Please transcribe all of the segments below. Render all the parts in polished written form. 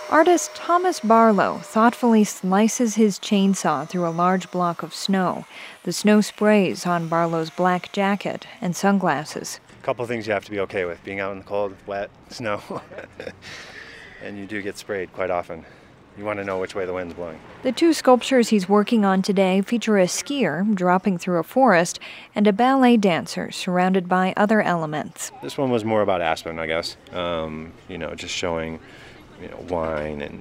Artist Thomas Barlow thoughtfully slices his chainsaw through a large block of snow. The snow sprays on Barlow's black jacket and sunglasses. A couple of things you have to be okay with, being out in the cold, wet, snow, and you do get sprayed quite often. You want to know which way the wind's blowing. The two sculptures he's working on today feature a skier dropping through a forest and a ballet dancer surrounded by other elements. This one was more about Aspen, I guess. Just showing, wine and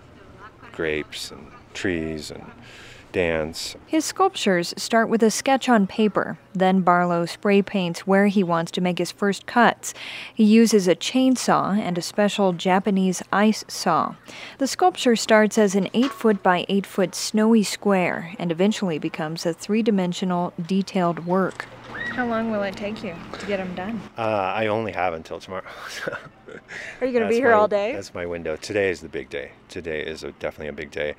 grapes and trees and dance. His sculptures start with a sketch on paper. Then Barlow spray paints where he wants to make his first cuts. He uses a chainsaw and a special Japanese ice saw. The sculpture starts as an 8-foot by 8-foot snowy square and eventually becomes a 3-dimensional detailed work. How long will it take you to get them done? I only have until tomorrow. Are you going to be here all day? That's my window. Today is the big day. Today is definitely a big day.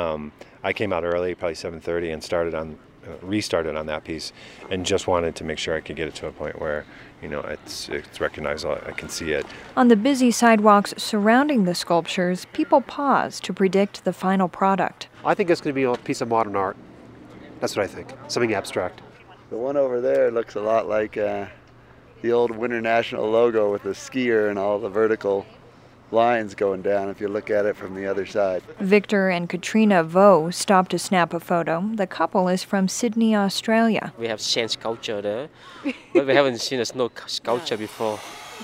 I came out early, probably 7:30, and restarted on that piece, and just wanted to make sure I could get it to a point where, it's recognizable. I can see it. On the busy sidewalks surrounding the sculptures, people pause to predict the final product. I think it's going to be a piece of modern art. That's what I think. Something abstract. The one over there looks a lot like the old Winter National logo with the skier and all the vertical lines going down if you look at it from the other side. Victor and Katrina Vo stopped to snap a photo. The couple is from Sydney, Australia. We have sand sculpture there, but we haven't seen a snow sculpture before.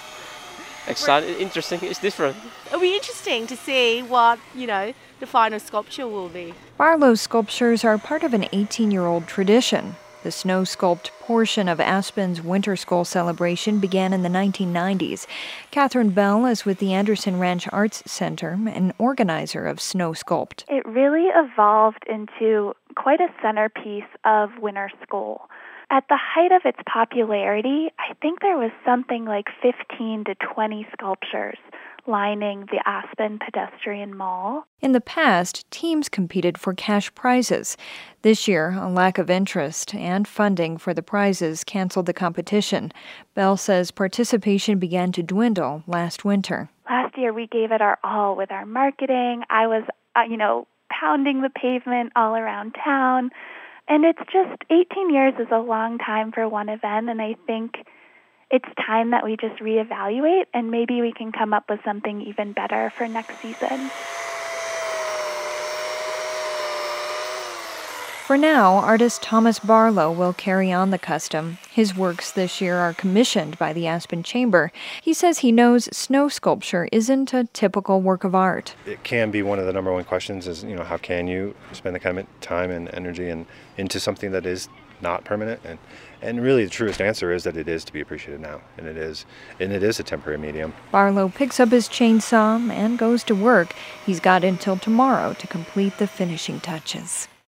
Exciting, interesting, it's different. It'll be interesting to see what, the final sculpture will be. Barlow's sculptures are part of an 18-year-old tradition. The snow sculpt portion of Aspen's Winter Skull celebration began in the 1990s. Catherine Bell is with the Anderson Ranch Arts Center, an organizer of Snow Sculpt. It really evolved into quite a centerpiece of Winter Skull. At the height of its popularity, I think there was something like 15 to 20 sculptures lining the Aspen Pedestrian Mall. In the past, teams competed for cash prizes. This year, a lack of interest and funding for the prizes canceled the competition. Bell says participation began to dwindle last winter. Last year, we gave it our all with our marketing. I was, pounding the pavement all around town. And it's just 18 years is a long time for one event, and I think it's time that we just reevaluate, and maybe we can come up with something even better for next season. For now, artist Thomas Barlow will carry on the custom. His works this year are commissioned by the Aspen Chamber. He says he knows snow sculpture isn't a typical work of art. It can be one of the number one questions is, how can you spend the kind of time and energy into something that is not permanent? And really the truest answer is that it is to be appreciated now, and it is a temporary medium. Barlow picks up his chainsaw and goes to work. He's got until tomorrow to complete the finishing touches.